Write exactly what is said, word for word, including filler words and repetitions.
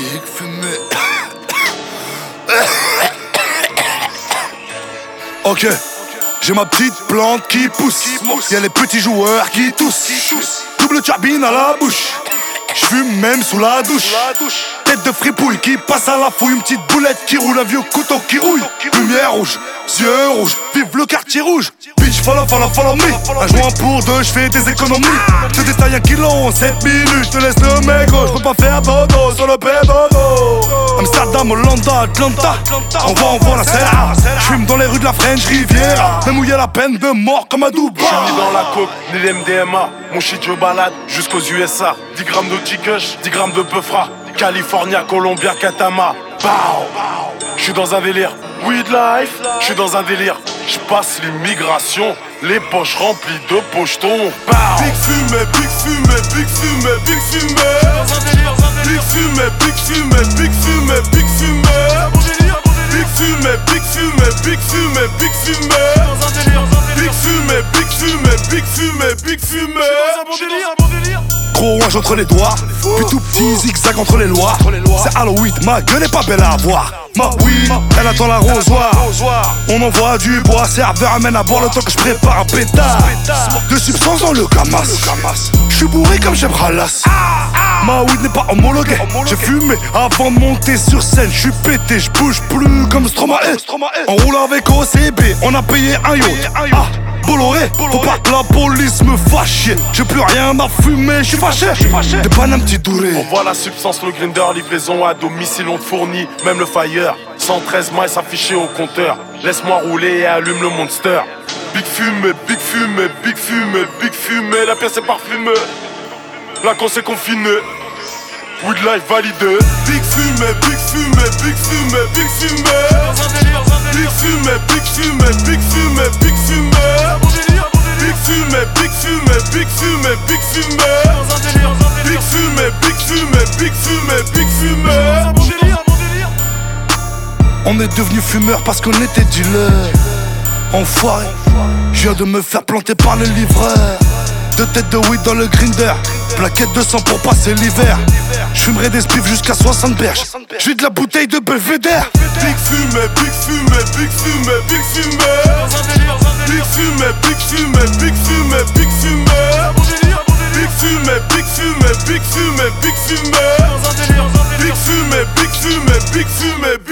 big fumé. Ok, j'ai ma petite plante qui pousse. Y'a les petits joueurs qui toussent. Double turbine à la bouche. J'fume même sous la douche. Tête de fripouille qui passe à la fouille. Une petite boulette qui roule, un vieux couteau qui rouille. Lumière rouge, yeux rouges, vive le quartier rouge. Bitch, follow, follow, follow me. Un joint pour deux, j'fais des économies. Je te détaille un kilo en sept minutes. J'te laisse le maigre, j'peux pas faire dodo sur le pédodo. Amsterdam, Hollanda, Atlanta. On va, on va la serre. J'fume dans les rues de la French Riviera. Même où y'a la peine de mort comme à Dubaï. J'suis ni dans la coke, ni l'M D M A. Mon shit je balade jusqu'aux U S A. dix grammes de tikush, dix grammes de peufra. California, Colombia, Katama. Bow. J'suis dans un délire. Weed life, j'suis dans un délire. J'passe l'immigration, les poches remplies de pochetons. Big fumé, big fumé, big fumé, big fumé. Big fumé, big fumé, big fumé, big fumé. Big fumé, big fumé, big fumé, big fumé. Big fumé, big fumé, big fumé, big fumé. Gros ouage entre les doigts, puis tout petit zigzag entre les lois. C'est Halloween, ma gueule est pas belle à voir. Ma weed, elle attend l'arrosoir. On envoie du bois, serveur amène à boire le temps que je prépare un pétard. De substance dans le camas. J'suis bourré comme j'aime Ralas. Ma weed n'est pas homologuée. J'ai fumé avant de monter sur scène. J'suis pété, j'bouge plus comme Stromae. On roule avec O C B, on a payé un yacht. Ah, Bolloré, faut pas que la police me fasse chier. J'ai plus rien à fumer, j'suis fâché. T'es pas un petit douré. On voit la substance, le grinder, livraison à domicile, on te fournit. Même le fire, cent treize miles affiché au compteur. Laisse-moi rouler et allume le monster. Big fumé, big fumé, big fumé, big fumé. La pièce est parfumée, la con c'est confiné. Weed life validé. Big fumé, big fumé, big fumé, big fumé. Big fumé, big fumé, big fumé, big fumé. Big fumé, big fumé, big fumé, big fumé. Big fumé, big fumé, big fumé, big fumé. On est devenu fumeur parce qu'on était dealer. Enfoiré, je viens de me faire planter par le livreur. Deux têtes de weed dans le grinder. Plaquette de sang pour passer l'hiver. J'fumerai des spiffs jusqu'à soixante berges. J'ai de la bouteille de Belvedere. Big fumé, big fumé, big fumé, big fumé. Big fumé, big fumé, big fumé, big fumé. Big fumé, big fumé, big fumé, big fumé. Big fumé, big fumé, big fumé, big